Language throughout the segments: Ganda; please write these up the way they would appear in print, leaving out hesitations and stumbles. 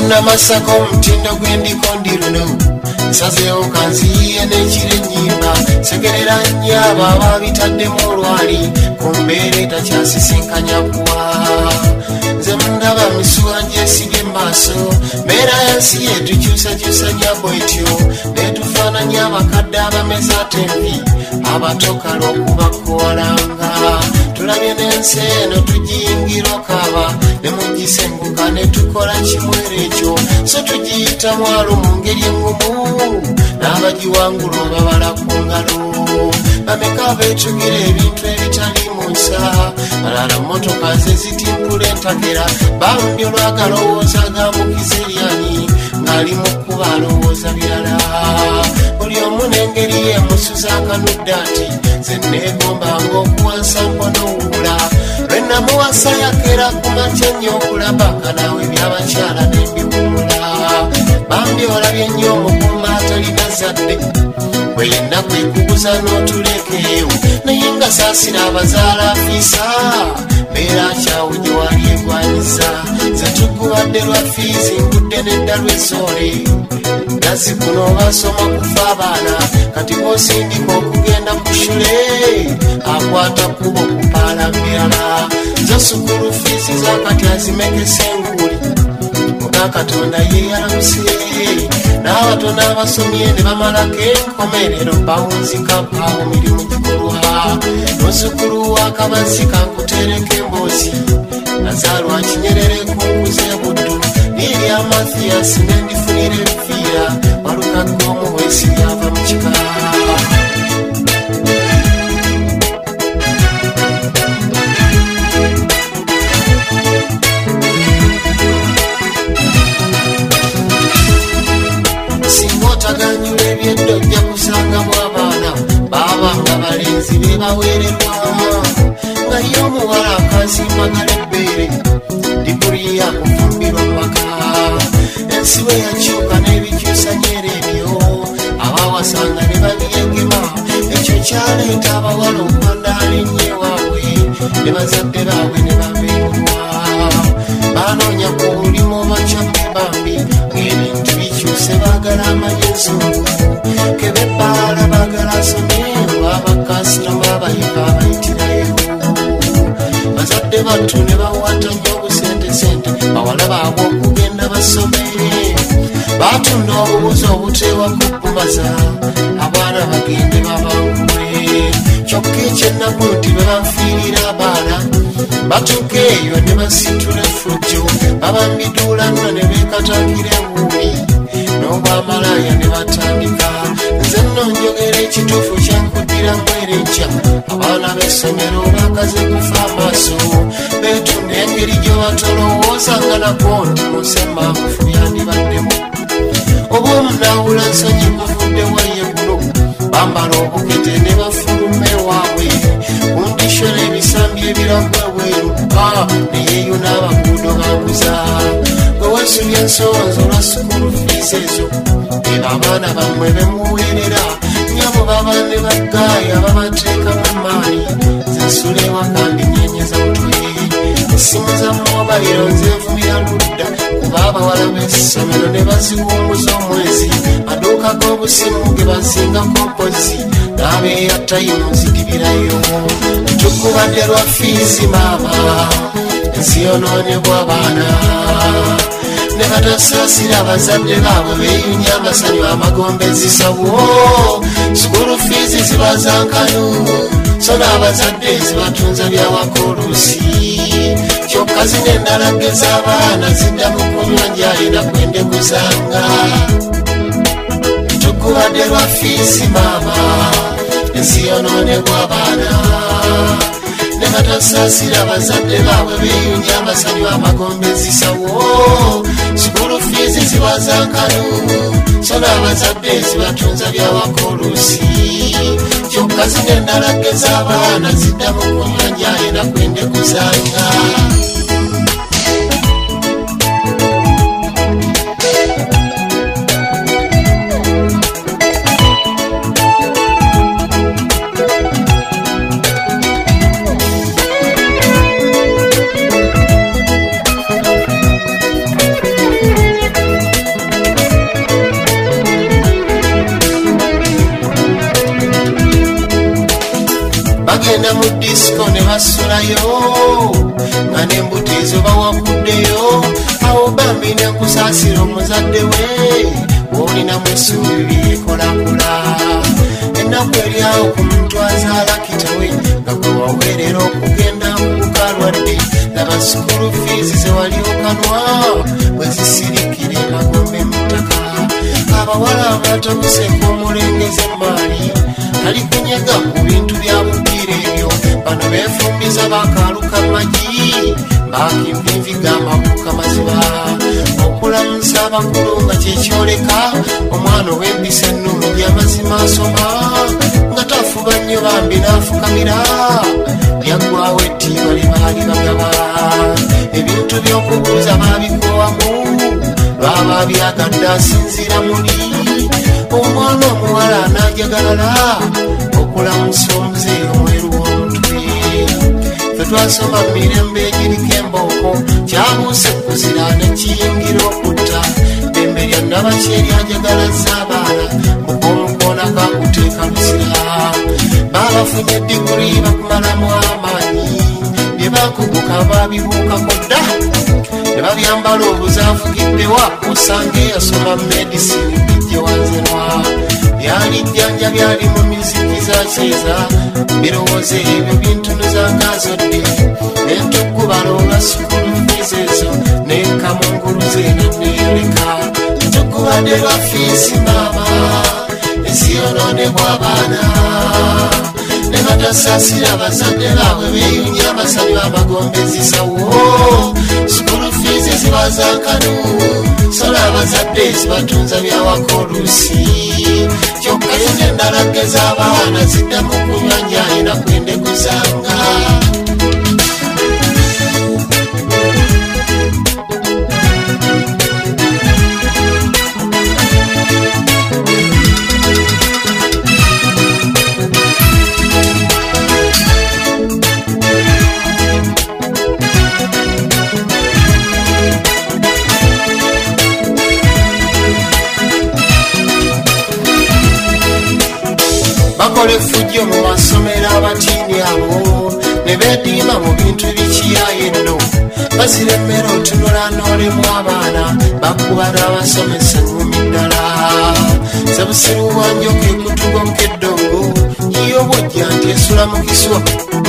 Namasako mtindo gwendiko ndiruno nsazeewo kanziye n'ekiro ennyimba segerera nnyaba ababitadde mu lwali ku mbeera etakyasisinkanya kuwa nze mundaba misuwa gyesibye maaso mbeera yansi yetukyusakyusa nyabo etyo netufaananya abakadde abameza tembi abatokala okubakoolanga tulabye n'ensi eno tugiyingira okaba ne mugisenguka ne tukola kimwero ekyo so tugiyita mwalo mu ngeri engumu n'abagiwangula obabala ku ngalo bameka beetugira ebintu ebitali mu nsa balala mmotoka ze zitimpula entakera bambi olwagalowooza gambukizeryanyi ng'ali mu kuba alowooza birala buli omu n'engeri yemusuza akanudde ati ze neegombanga okuwansa mponowuula lwenamuwasa yakera ku makya nnyo okulaba nga naawe byabakyala n'ebiwumula bambi olabye nnyo omukuuma atalina zadde bwe yenna kwekuguza n'otulekeewo naye nga saasira abazaala afiisa mbeera kyawo gye wali egwanyiza ze tugubadde lwa fiizi ngudde n'edda lw'ezoole nazi kuno basoma kufa abaana kati bosindika okugenda ku shule akwata kubo kupaala mbirala zo sukulu fiizi zakati azimekesa enguli muga katonda yeyalamuse n'abatono abasomye ne bamalako enkomerero bawunzika paawo mirimu gikolwa nosukulu wakabazi kankutereka emboozi nazaalwa kinyerere kunkuze buddu niri amathiyasi nendifunira enfiira walukagga omuwesi lyava mu kika otaganyula ebyedda ojja kusangamu abaana baabanga balenzi be baweererwa nga ye omuwala akazimbagala ebbeere diguli yakufumbirwa maka ensi bwe yakyuka n'ebikyusanyera ebyo abawasanga ne babiyegema ekyo kyaleeta abawala okwandaala ennyo ewaabwe ne bazadde baabwe ne babeerwa banoonya ku bulimu obakyabbe bambi ng'ebintu bikyuse baagala amanyezo kebebbaala baagala asomeerwa abakasitoma abayiga abayitirayo bazadde battu ne bawata nnyo obusentesente bawala baabwe okugenda basomere batunda obubuzi obuteewa kukubaza abaana bagende babangule kyokka ekyennaku nti bwe banfiirira abaana batuuka eyo ne basitula effujjo babambiduula nno ne beekatangira enguuli n'obwamalaaya ne batandika nze nno njogera ekituufu kyankuddira mwere nkya abaana b'essomero bakaze kufa amaaso beetunda engeri gye batolowoozanga nako nti musemaakufu yandibaddemu oba omunaawula nsonyi buvudde waye guno bambala obukete ne bafuluma ewaabwe kundishora ebisambi ebiragwa ebweru neyeyo n'abaguudo bambuza gwe weesubya ensonzo lwa sukulu fiizi ezo era abaana bammwe bemuweerera nyabo baba ne baggaaya babateekamu emaani zensula ewakandi nyenyeza mutwe essimu za mobayiro nzeevumira ludda kuba abawala b'essomero ne baziwumbuza omwezi maduuka g'obusimu ge bazinga kompozi n'abeeyatayimu zidibirayo tukubadde lwa fiizi maama ensi yonoonebwa abaana ne batasaasira abazadde baabwe beeyunya amasanyu amagombezisawo sukulu fiizi ziba zankanu so n'abazadde zibatunza byawaka oluusi kyokka zino endalage z'abaana ziddamu kunywa njalina kwendeguzanga tukubadde lwa fiizi maama ensi yonoonebwa abaana ne batasaasira abazadde baabwe beeyunya amasanyu amagombezisawo sukulu fiizi ziba zankanu so n'abazadde zibatunza byawaka oluusi kyokka zino endalage z'abaana ziddamu kunywa njalina kwendeguzanga oba wakuddeyo awo bambi nenkusaasira omuzadde we olina mwesuubi byekolakula ennaku eryawo ku muntu azaala kitawe nga gwe waweerera okugenda kukalwadde laba sukulu fiizi zewali okanwa bwe zisirikira emagombe mu ttaka abawala abatabuseeko omulengeze emaali tali kunyega ku bintu bya bubbiire ebyo bano beefumbiza bakaaluka magi bakimvinviga amabuuka maziba okulamusa abakulu nga kyekyoleka omwana ow'empisa ennungi amazima asoma nga tafuba nnyo bambi n'afukamira lyaggwawo ettiiba lye baali bagaba ebintu by'okubuuza baabikoowamu lwaba byagadde asinziira muli omwana omuwala anaajagalala okulamusa omuzeeyi omweru w'omutwe fe twasoma mu mirembe egiriko embooko kyabuuse kuzira nekiyingira okutta ddembe lya nnabakyeri ajagalaza abaana mukomukoona kakuteeka luzira baabafunye eddiguli bakumalamu amaanyi bye bakuguka baabibuukako dda ne babyambala obuzaavugiddewa osanga eyasoma medisini bijje wanzenwa byali jjanja byali mu mizikiza kyeza birowoozo ebyo bintunuzangazodde nentuggubala olwa sukulu fiizi ezo nenkamunguluze neneyoleka tuggubadde lwa fiisi maama ensi yonoonebwa abaana ne batasaasira abazadde baabwe beeyunya abasabi b'amagombe zisawo sukulu fiizi ziba zankanu sola abazadde zibatunza byawaka oluusi kyokka yo nendalageza abaana ziddamu kunywa njaayina kwendeguzanga bakola effujjo mu masomero abatiini abo ne beediima mu bintu ebikiyaye nno baziremera otunula n'olemu abaana bakuba n'abasomesa engumi ddala sebusiruwanjo kekutugo nkeddongo yiyo bwojja nti esula mu kiswa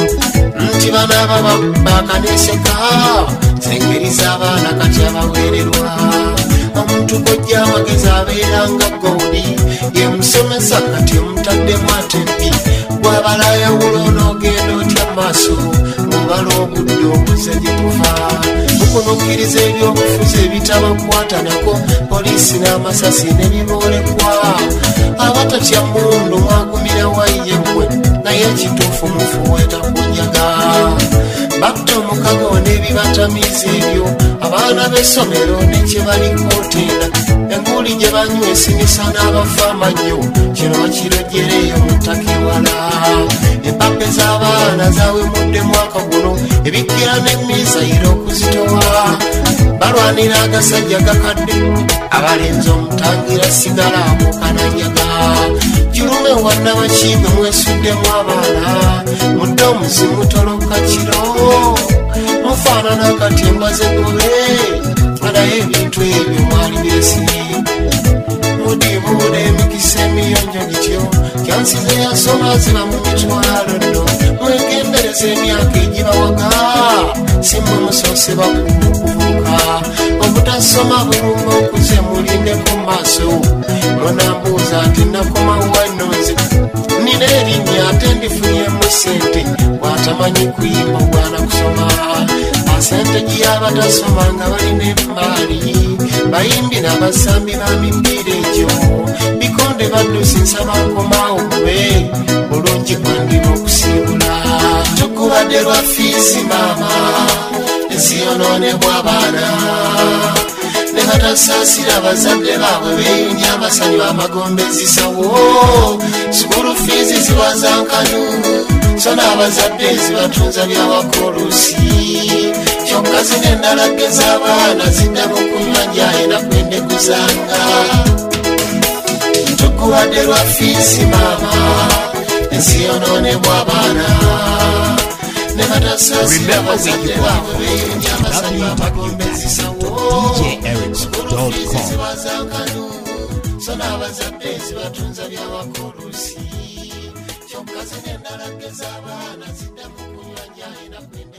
nti banaaba bakaneeseka zengeri z'abaana kati abaweererwa omuntu kojja amagezi abeeranga gowuli ye musomesa kati omutaddemu atembi gwabalaaya wulo n'ogenda otya maaso ng'obala obudde obuze gye kuva mukunukkiriza ebyobufuzi ebitabakwata nako poliisi n'amasasi ne biboolekwa abatatya mundu mwagumira wayiye mmwe naye ekituufu mufuweeta kunjaga bakta omukago n'ebibatamiiza ebyo abaana b'essomero ne kye balikooteera enguuli gye banywa esimisa n'abafa amannyo kino bakirejereeyo mu ttaka ewala empappe z'abaana zaawemudde mwaka guno ebikkira n'emizayiro okuzitowa balwanira agasajja gakadde abalenzi omutangira sigala amukananyaga julume wanna bakiibe mwesuddemu abaana mudde omuzimu toloka kiro mufaanana akatimba zegobe naye ebintu ebyo mwali byesiri mudibuuda emikisa emiyonjo gityo kyansize yasoma ziba mu mitwalo nno mwegendereza emyaka egibawaga simmwe musoose bakuvubuka obutasoma bulumba okuze mulindeko maaso munambuuza ati nakomawannoze nina erinnya ate ndifunyemu sente bwatamanyi kuyimba bwana kusoma sente giyabatasoma nga balina emaali bayimbi n'abasambi ba mipiira egyo bikonde baddusi nsaba nkomaawo mube bulungi kwandira okusiibula tukubadde lwa fiisi maama ensi yonoonebwa abaana ne batasaasira abazadde baabwe beeyunya abasanyu b'amagombe zisawo sukulu fiizi ziba zankanu so n'abazadde zibatunza byawaka oluusi kyokka zino endalage z'abaana ziddamu kunywa njaayina kwendeguzanga tukubadde lwa fiisi maama ensi yonoonebwa abaana ne batasaasira bazadde baabwe beeyunya abasajja amagombesisawo zibazankanu so n'abazadde zibatunza byabakolusi kyokka zinendala geza abaana ziddamu kunywa nyayi nakwe